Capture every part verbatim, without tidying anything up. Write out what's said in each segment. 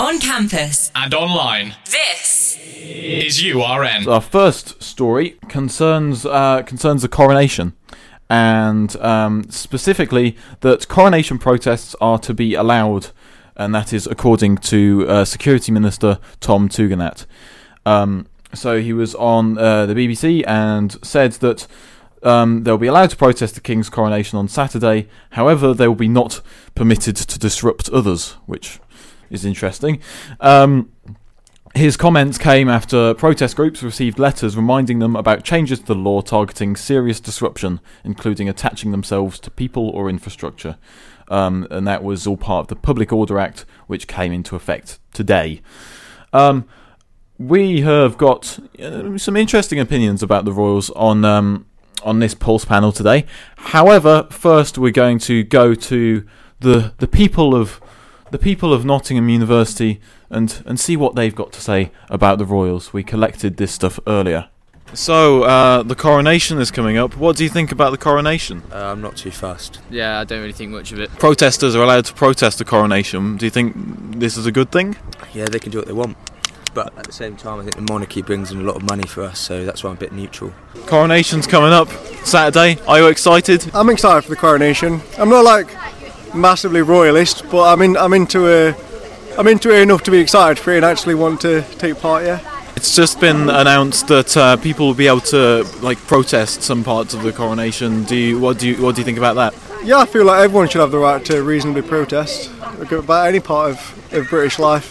On campus. And online. This is U R N. Our first story concerns uh, concerns the coronation, and um, specifically that coronation protests are to be allowed, and that is according to uh, Security Minister Tom Tugendhat. Um, so he was on uh, the B B C and said that um, they'll be allowed to protest the King's coronation on Saturday. However, they will be not permitted to disrupt others, which is interesting. Um, his comments came after protest groups received letters reminding them about changes to the law targeting serious disruption, including attaching themselves to people or infrastructure. Um, and that was all part of the Public Order Act, which came into effect today. Um, we have got uh, some interesting opinions about the Royals on um, on this Pulse panel today. However, first we're going to go to the the people of the people of Nottingham University and, and see what they've got to say about the Royals. We collected this stuff earlier. So, uh, the coronation is coming up. What do you think about the coronation? Uh, I'm not too fussed. Yeah, I don't really think much of it. Protesters are allowed to protest the coronation. Do you think this is a good thing? Yeah, they can do what they want. But at the same time, I think the monarchy brings in a lot of money for us, so that's why I'm a bit neutral. Coronation's coming up Saturday. Are you excited? I'm excited for the coronation. I'm not like massively royalist, but I'm in. I'm into a. I'm into it enough to be excited for it and actually want to take part. Yeah. It's just been announced that uh, people will be able to like protest some parts of the coronation. Do you? What do you? What do you think about that? Yeah, I feel like everyone should have the right to reasonably protest about any part of, of British life.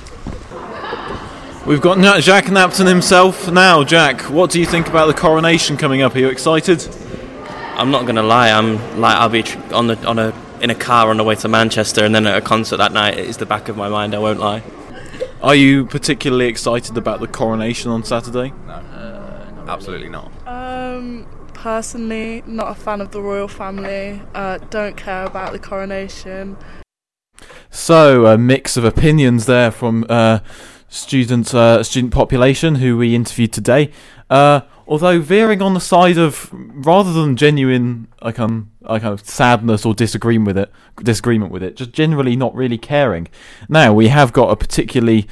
We've got Jack Napton himself now. Jack, what do you think about the coronation coming up? Are you excited? I'm not gonna lie. I'm like I'll be on the on a in a car on the way to Manchester, and then at a concert that night. It is the back of my mind. I won't lie. Are you particularly excited about the coronation on Saturday? No, uh, absolutely not. Um, personally, not a fan of the royal family. Uh, don't care about the coronation. So a mix of opinions there from uh, student uh, student population who we interviewed today. Uh, although veering on the side of rather than genuine like um like kind of sadness or disagreement with it, disagreement with it, just generally not really caring. Now we have got a particularly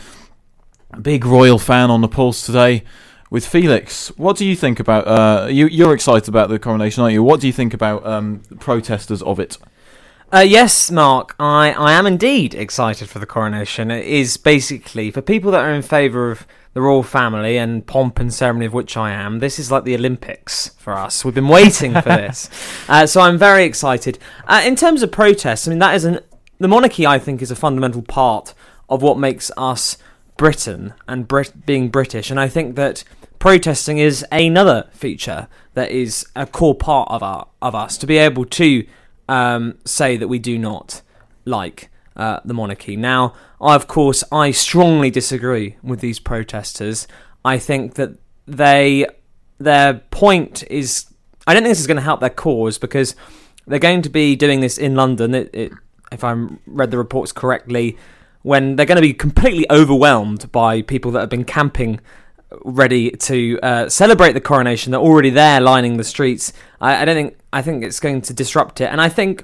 big royal fan on the Pulse today with Felix. What do you think about? Uh, you you're excited about the coronation, aren't you? What do you think about um, protesters of it? Uh, yes, Mark, I, I am indeed excited for the coronation. It is basically, for people that are in favour of the royal family and pomp and ceremony, of which I am, this is like the Olympics for us. We've been waiting for this. Uh, so I'm very excited. Uh, in terms of protests, I mean, that is an, the monarchy, I think, is a fundamental part of what makes us Britain and Brit- being British. And I think that protesting is another feature that is a core part of our of us, to be able to Um, say that we do not like uh, the monarchy. Now, I, of course, I strongly disagree with these protesters. I think that they their point is... I don't think this is going to help their cause, because they're going to be doing this in London, it, it, if I read the reports correctly, when they're going to be completely overwhelmed by people that have been camping ready to uh, celebrate the coronation. They're already there lining the streets. I, I don't think I think it's going to disrupt it, and I think,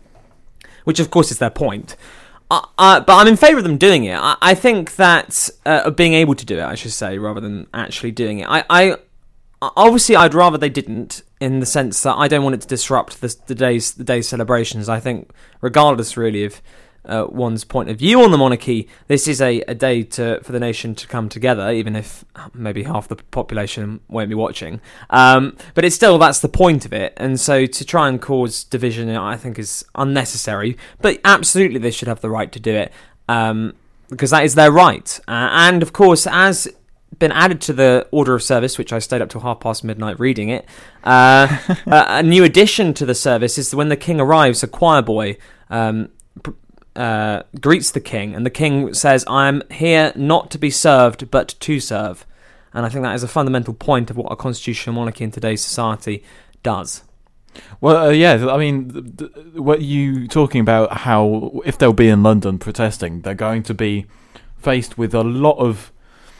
which of course is their point. Uh, uh, but I'm in favour of them doing it. I, I think that uh, of being able to do it, I should say, rather than actually doing it. I, I obviously I'd rather they didn't, in the sense that I don't want it to disrupt the, the day's the day's celebrations. I think, regardless really of Uh, one's point of view on the monarchy, this is a, a day to for the nation to come together, even if maybe half the population won't be watching. Um, but it's still, that's the point of it. And so to try and cause division, I think, is unnecessary. But absolutely, they should have the right to do it, um, because that is their right. Uh, and of course, as been added to the order of service, which I stayed up till half past midnight reading it, uh, a, a new addition to the service is that when the king arrives, a choir boy Um, Uh, greets the king, and the king says, "I'm here not to be served, but to serve." And I think that is a fundamental point of what a constitutional monarchy in today's society does. Well, uh, yeah, I mean, th- th- what you talking about, how if they'll be in London protesting, they're going to be faced with a lot of,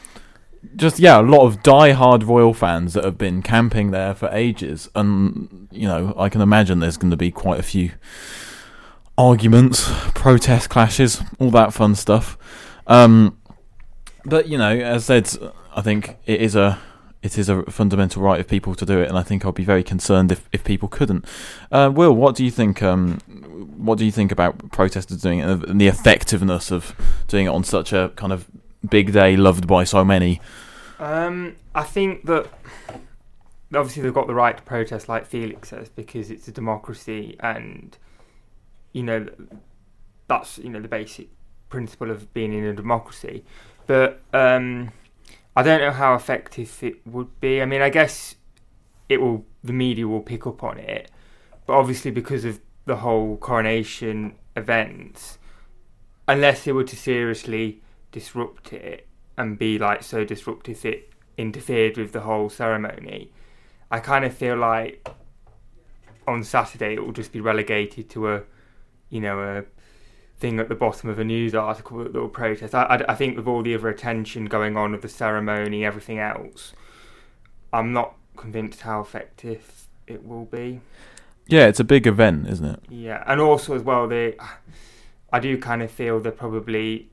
just, yeah, a lot of die-hard royal fans that have been camping there for ages. And, you know, I can imagine there's going to be quite a few arguments, protest clashes, all that fun stuff. Um, but you know, as I said, I think it is a it is a fundamental right of people to do it, and I think I'd be very concerned if, if people couldn't. Uh, Will, what do you think? Um, what do you think about protesters doing it and the effectiveness of doing it on such a kind of big day, loved by so many? Um, I think that obviously they've got the right to protest, like Felix says, because it's a democracy, and you know that's you know the basic principle of being in a democracy. But um, I don't know how effective it would be. I mean, I guess it will. The media will pick up on it, but obviously because of the whole coronation events, unless they were to seriously disrupt it and be like so disruptive it interfered with the whole ceremony, I kind of feel like on Saturday it will just be relegated to a, you know, a thing at the bottom of a news article that will protest. I, I, I think with all the other attention going on of the ceremony, everything else, I'm not convinced how effective it will be. Yeah, it's a big event, isn't it? Yeah, and also as well, they, I do kind of feel that probably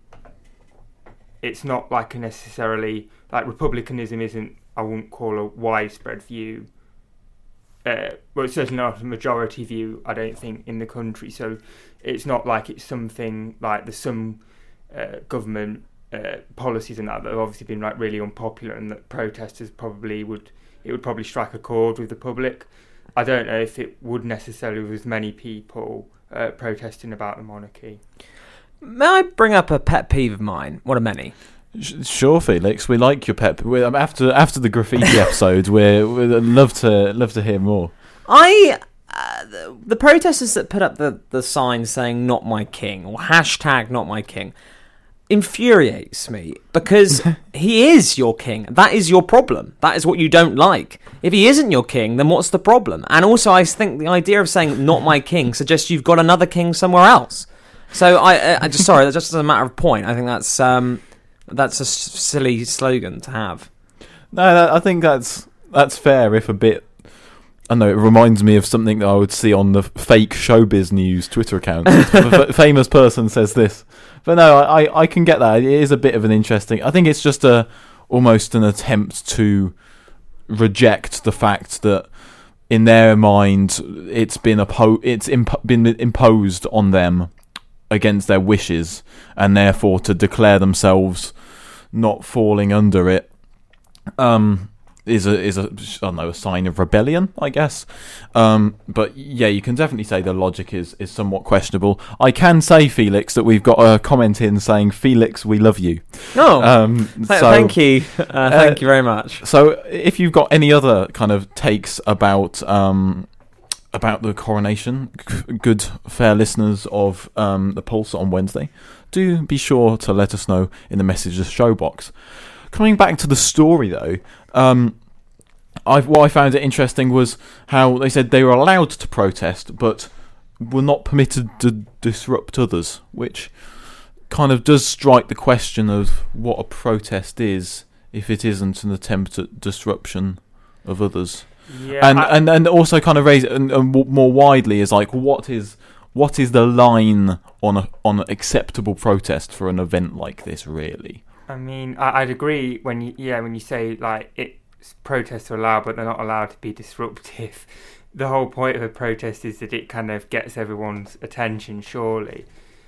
it's not like a necessarily, like republicanism isn't, I wouldn't call a widespread view. Uh, well, it's certainly not a majority view, I don't think, in the country. So it's not like it's something like there's some uh, government uh, policies and that that have obviously been like really unpopular, and that protesters probably would, it would probably strike a chord with the public. I don't know if it would necessarily with as many people uh, protesting about the monarchy. May I bring up a pet peeve of mine? One of many. Sure, Felix. We like your pet. We're, after after the graffiti episode, we're, we'd love to love to hear more. I uh, the, the protesters that put up the the sign saying "Not my king" or hashtag "Not my king" infuriates me, because he is your king. That is your problem. That is what you don't like. If he isn't your king, then what's the problem? And also, I think the idea of saying "Not my king" suggests you've got another king somewhere else. So I, I just sorry, that's just as a matter of point. I think that's um, that's a silly slogan to have. No, I think that's that's fair. If a bit, I know it reminds me of something that I would see on the fake Showbiz News Twitter account. A famous person says this, but no, I, I can get that. It is a bit of an interesting. I think it's just a almost an attempt to reject the fact that in their mind it's been oppo- it's imp- been imposed on them against their wishes, and therefore to declare themselves not falling under it um, is a is a I don't know a sign of rebellion, I guess. Um, but yeah, you can definitely say the logic is is somewhat questionable. I can say, Felix, that we've got a comment in saying, "Felix, we love you." Oh, um, th- so, thank you, uh, thank uh, you very much. So, if you've got any other kind of takes about um, about the coronation, good fair listeners of um, the Pulse on Wednesday, do be sure to let us know in the messages show box. Coming back to the story though, um, I've, what I found it interesting was how they said they were allowed to protest but were not permitted to disrupt others, which kind of does strike the question of what a protest is if it isn't an attempt at disruption of others. Yeah, and, I, and and also kind of raise it and, and more widely is like what is what is the line on a, on an acceptable protest for an event like this, really? I mean, I, I'd agree when you yeah when you say like it's protests are allowed but they're not allowed to be disruptive. The whole point of a protest is that it kind of gets everyone's attention. Surely,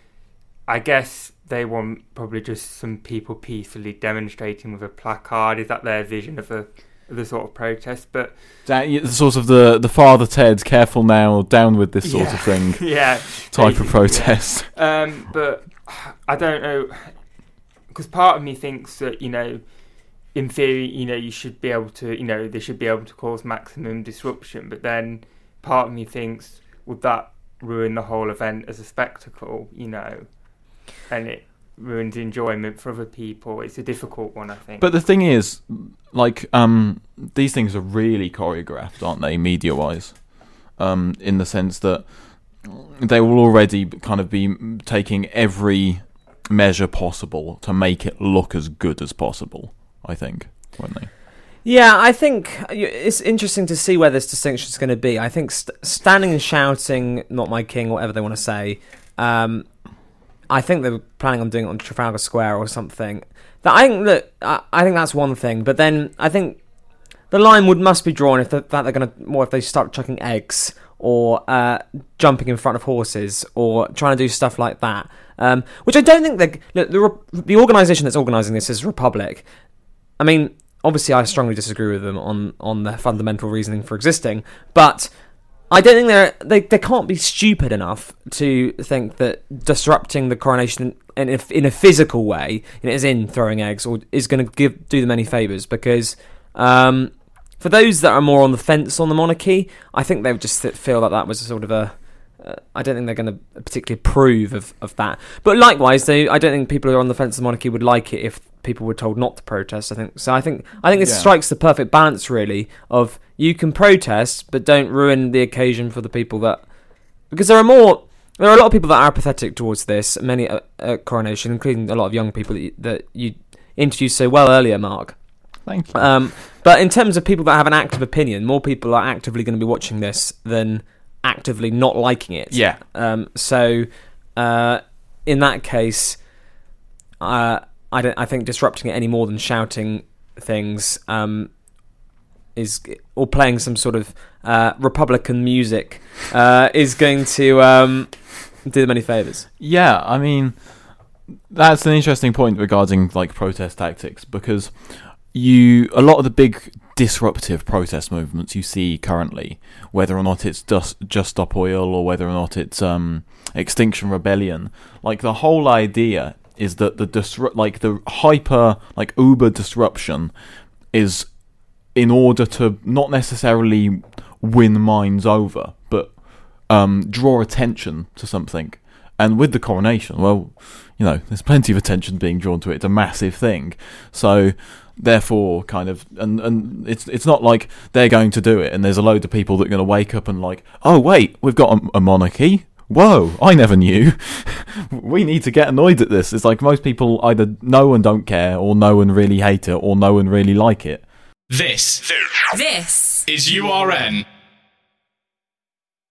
I guess they want probably just some people peacefully demonstrating with a placard. Is that their vision of a the sort of protest? But that, sort of the the Father Ted, careful now, down with this sort yeah, of thing, yeah, type of protest. Yeah. Um, but I don't know, because part of me thinks that, you know, in theory, you know, you should be able to, you know, they should be able to cause maximum disruption. But then part of me thinks, would that ruin the whole event as a spectacle? You know, and it ruins enjoyment for other people. It's a difficult one, I think. But the thing is, like, um, these things are really choreographed, aren't they, media-wise? Um, in the sense that they will already kind of be taking every measure possible to make it look as good as possible, I think, won't they? Yeah, I think it's interesting to see where this distinction is going to be. I think st- standing and shouting, "Not my king," whatever they want to say, um, I think they were planning on doing it on Trafalgar Square or something. That I think that I, I think that's one thing, but then I think the line would must be drawn if the, that they're going to more if they start chucking eggs or uh, jumping in front of horses or trying to do stuff like that. Um, which I don't think they look, the the organisation that's organising this is Republic. I mean, obviously, I strongly disagree with them on on their fundamental reasoning for existing, but I don't think they're they they can't be stupid enough to think that disrupting the coronation in a, in a physical way, as in throwing eggs, or is going to give do them any favours. Because um, for those that are more on the fence on the monarchy, I think they would just feel that that was a sort of a. Uh, I don't think they're going to particularly approve of, of that. But likewise, they, I don't think people who are on the fence of the monarchy would like it if people were told not to protest. I think so. I think I think this yeah. strikes the perfect balance, really, of you can protest, but don't ruin the occasion for the people that, because there are more. There are a lot of people that are apathetic towards this. Many at uh, coronation, including a lot of young people that you, that you introduced so well earlier, Mark. Thank you. Um, but in terms of people that have an active opinion, more people are actively going to be watching this than actively not liking it. Yeah. Um, so, uh, in that case, uh, I don't. I think disrupting it any more than shouting things um, is, or playing some sort of uh, Republican music uh, is going to um, do them any favours. Yeah, I mean, that's an interesting point regarding like protest tactics, because you a lot of the big disruptive protest movements you see currently, whether or not it's just Just Stop Oil or whether or not it's um, Extinction Rebellion, like the whole idea is that the disru- like the hyper like uber disruption is in order to not necessarily win minds over, but um, draw attention to something. And with the coronation, well, you know, there's plenty of attention being drawn to it. It's a massive thing, so therefore, kind of, and, and it's it's not like they're going to do it, and there's a load of people that are going to wake up and like, oh wait, we've got a, a monarchy. Whoa, I never knew. We need to get annoyed at this. It's like most people either know and don't care, or know and really hate it, or know and really like it. This, this is U R N.